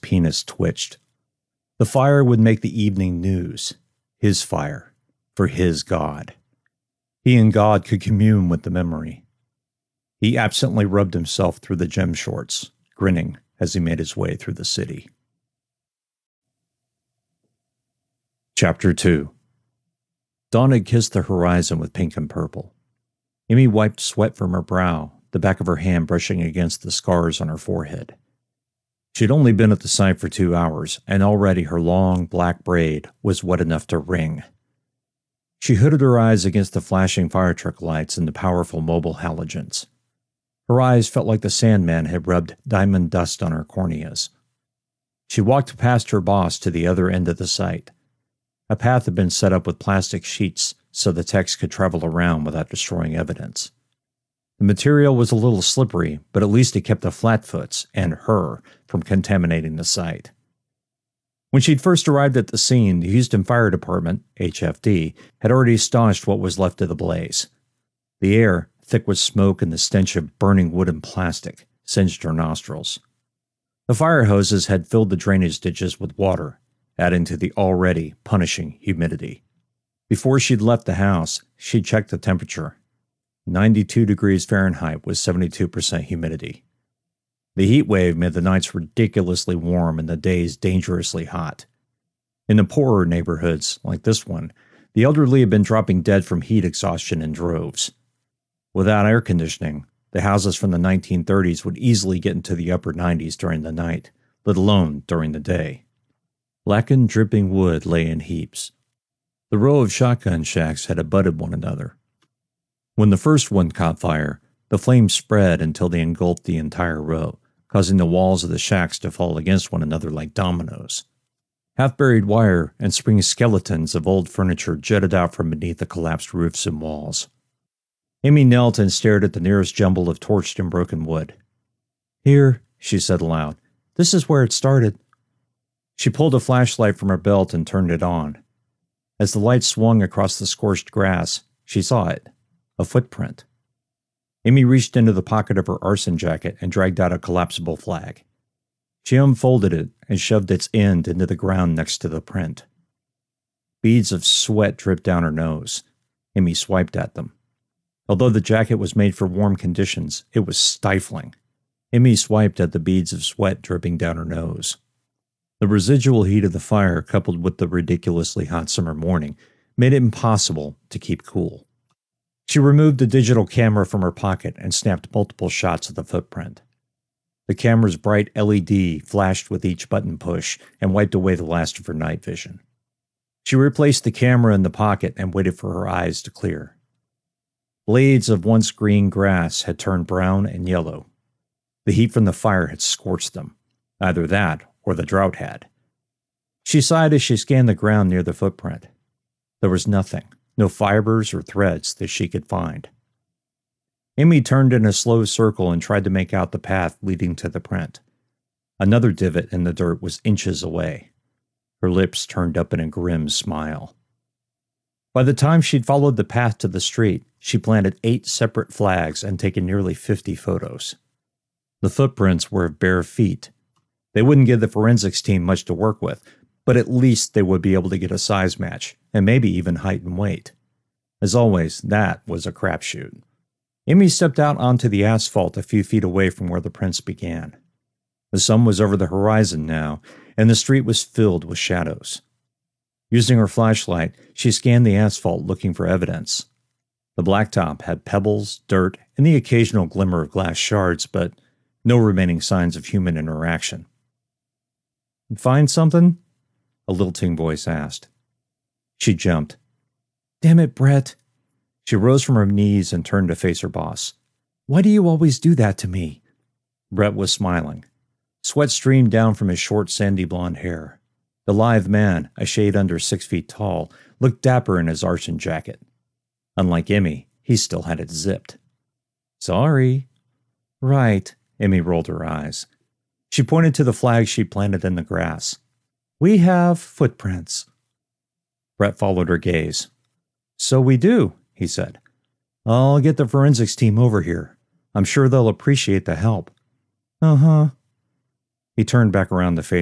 penis twitched. The fire would make the evening news. His fire. For his God. He and God could commune with the memory. He absently rubbed himself through the gym shorts, grinning as he made his way through the city. Chapter 2. Dawn had kissed the horizon with pink and purple. Amy wiped sweat from her brow, the back of her hand brushing against the scars on her forehead. She'd only been at the site for 2 hours, and already her long, black braid was wet enough to wring. She hooded her eyes against the flashing fire truck lights and the powerful mobile halogens. Her eyes felt like the Sandman had rubbed diamond dust on her corneas. She walked past her boss to the other end of the site. A path had been set up with plastic sheets so the techs could travel around without destroying evidence. The material was a little slippery, but at least it kept the Flatfoots and her from contaminating the site. When she'd first arrived at the scene, the Houston Fire Department, HFD, had already staunched what was left of the blaze. The air, thick with smoke and the stench of burning wood and plastic, singed her nostrils. The fire hoses had filled the drainage ditches with water, adding to the already punishing humidity. Before she'd left the house, she'd checked the temperature. 92 degrees Fahrenheit with 72% humidity. The heat wave made the nights ridiculously warm and the days dangerously hot. In the poorer neighborhoods, like this one, the elderly had been dropping dead from heat exhaustion in droves. Without air conditioning, the houses from the 1930s would easily get into the upper 90s during the night, let alone during the day. Blackened, dripping wood lay in heaps. The row of shotgun shacks had abutted one another. When the first one caught fire, the flames spread until they engulfed the entire row, causing the walls of the shacks to fall against one another like dominoes. Half-buried wire and spring skeletons of old furniture jutted out from beneath the collapsed roofs and walls. Amy knelt and stared at the nearest jumble of torched and broken wood. "Here," she said aloud. "This is where it started." She pulled a flashlight from her belt and turned it on. As the light swung across the scorched grass, she saw it. A footprint. Amy reached into the pocket of her arson jacket and dragged out a collapsible flag. She unfolded it and shoved its end into the ground next to the print. Beads of sweat dripped down her nose. Amy swiped at them. Although the jacket was made for warm conditions, it was stifling. Amy swiped at the beads of sweat dripping down her nose. The residual heat of the fire, coupled with the ridiculously hot summer morning, made it impossible to keep cool. She removed the digital camera from her pocket and snapped multiple shots of the footprint. The camera's bright LED flashed with each button push and wiped away the last of her night vision. She replaced the camera in the pocket and waited for her eyes to clear. Blades of once green grass had turned brown and yellow. The heat from the fire had scorched them. Either that or the drought had. She sighed as she scanned the ground near the footprint. There was nothing. No fibers or threads that she could find. Amy turned in a slow circle and tried to make out the path leading to the print. Another divot in the dirt was inches away. Her lips turned up in a grim smile. By the time she'd followed the path to the street, she planted 8 separate flags and taken nearly 50 photos. The footprints were of bare feet. They wouldn't give the forensics team much to work with, but at least they would be able to get a size match, and maybe even height and weight. As always, that was a crapshoot. Amy stepped out onto the asphalt a few feet away from where the prints began. The sun was over the horizon now, and the street was filled with shadows. Using her flashlight, she scanned the asphalt looking for evidence. The blacktop had pebbles, dirt, and the occasional glimmer of glass shards, but no remaining signs of human interaction. "Find something?" a lilting voice asked. She jumped. "Damn it, Brett." She rose from her knees and turned to face her boss. "Why do you always do that to me?" Brett was smiling. Sweat streamed down from his short, sandy blonde hair. The lithe man, a shade under 6 feet tall, looked dapper in his arson jacket. Unlike Emmy, he still had it zipped. "Sorry." "Right." Emmy rolled her eyes. She pointed to the flag she planted in the grass. "We have footprints." Brett followed her gaze. "So we do," he said. "I'll get the forensics team over here. I'm sure they'll appreciate the help." "Uh-huh." He turned back around to face